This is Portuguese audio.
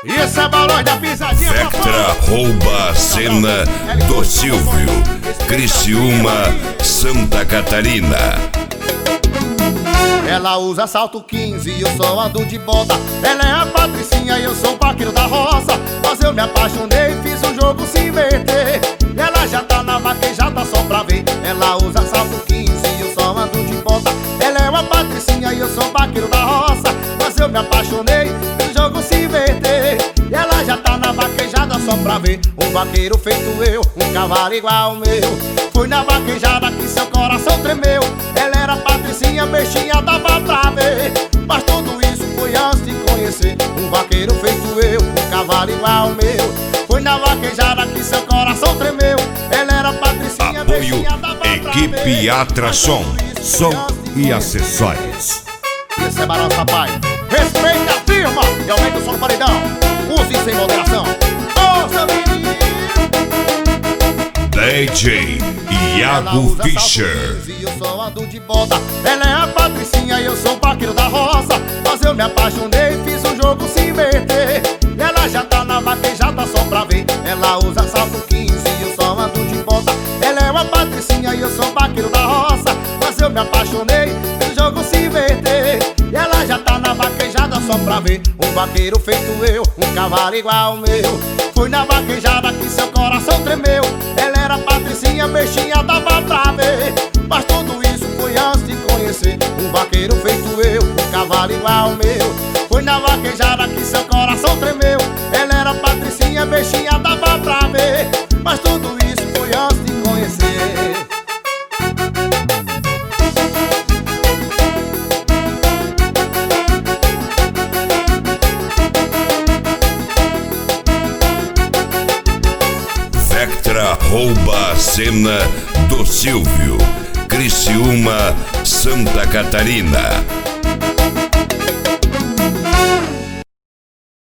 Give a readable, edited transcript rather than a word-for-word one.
Isso é balões da pisadinha. Vectra rouba a cena do Silvio, Criciúma, Santa Catarina. Ela usa salto 15 e eu só ando de bota. Ela é a Patricinha e eu sou o vaqueiro da roça. Mas eu me apaixonei e fiz o jogo se meter. Ela já tá na vaquejada só pra ver. Ela usa salto 15 e eu só ando de bota. Ela é uma Patricinha e eu sou o vaqueiro da roça. Mas eu me apaixonei e fiz o jogo se meter. Ela já tá na vaquejada só pra ver. Um vaqueiro feito eu, um cavalo igual ao meu. Fui na vaquejada que seu coração tremeu. Ela era Patricinha, mexinha, dava pra ver. Mas tudo isso foi antes de conhecer um vaqueiro feito eu, um cavalo igual ao meu. Fui na vaquejada que seu coração tremeu. Ela era Patricinha, Apoio mexinha, dava pra ver. Equipe Atração, som e acessórios. Esse é balanço, papai. Respeita a firma e aumenta o som no paredão. Use sem moderação. Ô, seu menino. DJ Iago Fischer. E eu só ando de bota. Ela é a Patricinha e eu sou o vaqueiro da roça. Mas eu me apaixonei e fiz o jogo se meter. Ela já tá na vaquejada só pra ver. Ela usa salto 15 e eu só ando de bota. Ela é uma Patricinha e eu sou o vaqueiro da roça. Mas eu me apaixonei e fiz o jogo se meter. Ela já tá na vaquejada só pra ver. Um vaqueiro feito eu, um cavalo igual ao meu. Fui na vaquejada que seu coração tremeu. Ela era Patricinha, mexinha, dava pra ver. Mas tudo isso foi antes de conhecer um vaqueiro feito eu, um cavalo igual ao meu. Fui na vaquejada que seu coração tremeu. Ela era Patricinha, mexinha, dava pra ver. Mas tudo isso foi antes de conhecer. Vectra rouba a cena do Silvio, Criciúma, Santa Catarina.